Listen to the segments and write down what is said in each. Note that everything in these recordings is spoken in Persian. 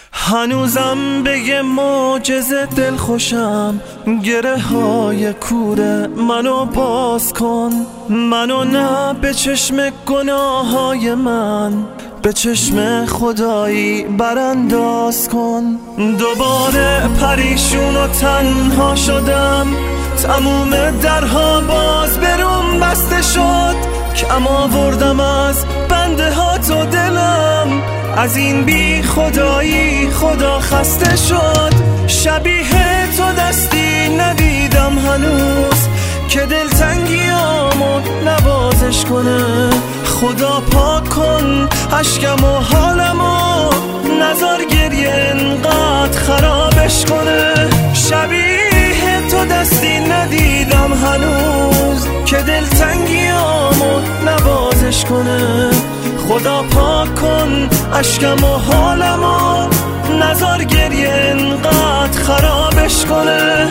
هنوزم به یه معجزه دل خوشم، گره های کوره منو باز کن، منو نه به چشم گناه های من، به چشم خدایی برانداز کن. دوباره پریشون و تنها شدم، تموم درها باز بروم بسته شد، کم آوردم از بنده ها تو دلم، از این بی خدایی خدا خسته شد. شبیه تو دستی ندیدم هنوز که دلتنگیامو نوازش کنه، خدا پاک کن اشکم و حالمو، نذار گریه انقدر خرابش کنه. شبیه تو دستی ندیدم هنوز که دلتنگیامو نوازش کنه، خدا پاک کن اشکم و حالمو، نذار گریه انقدر خرابش کنه.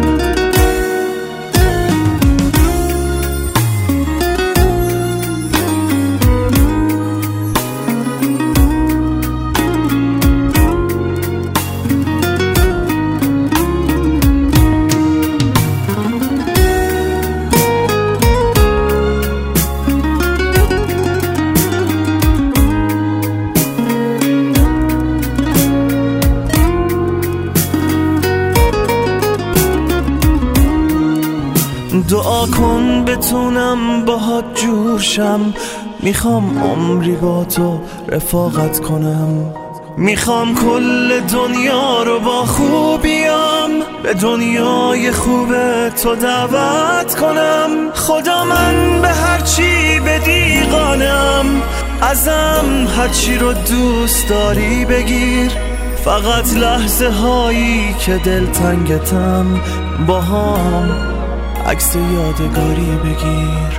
دعا کن بتونم باهات جور شم، میخوام عمری با تو رفاقت کنم، میخوام کل دنیا رو با خوبیام به دنیای خوب تو دعوت کنم. خدا من به هرچی بدی قانم، ازم هرچی رو دوست داری بگیر، فقط لحظه هایی که دلتنگتم با هم عکس یادگاری بگیر.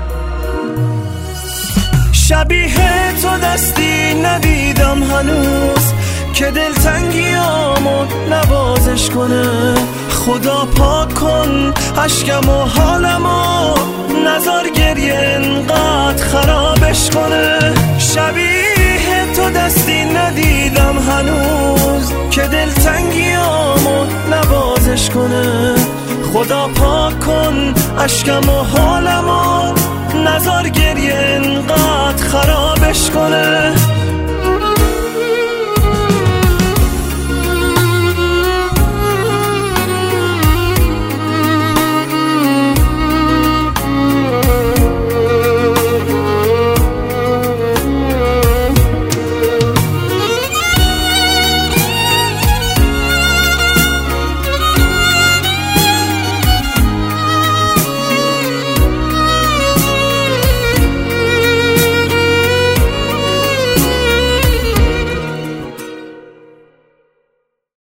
شبیه تو دستی ندیدم هنوز که دلتنگیامو نوازش کنه، خدا پاک کن اشکم و حالمو، نذار گریه انقدر خرابش کنه. شبیه تو دستی ندیدم هنوز که دلتنگیامو نوازش کنه، خدا پاک کن اشکم و حالمو، نذار گریه انقدر خرابش کنه.